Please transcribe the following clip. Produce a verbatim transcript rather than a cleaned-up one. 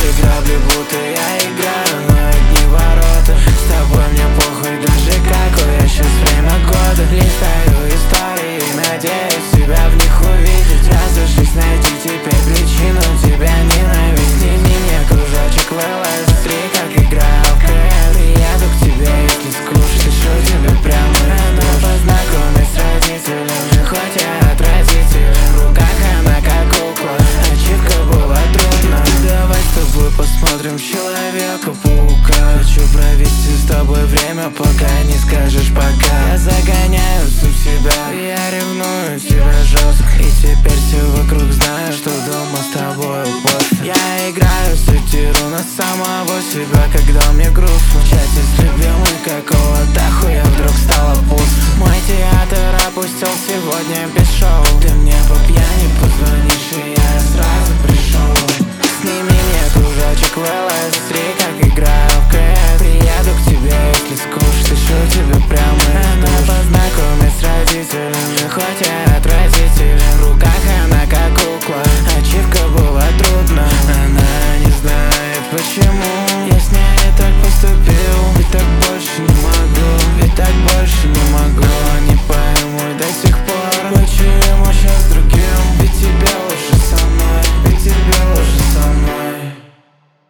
эти грабли, будто я играю, но одни ворота. С тобой мне похуй даже какое сейчас время года. Листаю истории, надеюсь себя в них увидеть. Разошлись, найди теперь причину тебя ненавидеть. Сними мне кружочек в эл эс три, как играю в ка эс. Приеду к тебе, если скучно, пишу тебе прямо из душ. Познакомить с родителями, хоть я отвратитель. В руках она как кукла, ачивка была трудно. Давай с тобой посмотрим Человека-паука. Хочу провести с тобой время, пока не скажешь пока. Я загоняю сам себя, я ревную тебя жестко. И теперь все вокруг знают, что дома с тобой пусто. Я играю сатиру на самого себя, когда мне грустно. В чате с любимой какого-то хуя вдруг стало пусто. Мой театр опустил сегодня без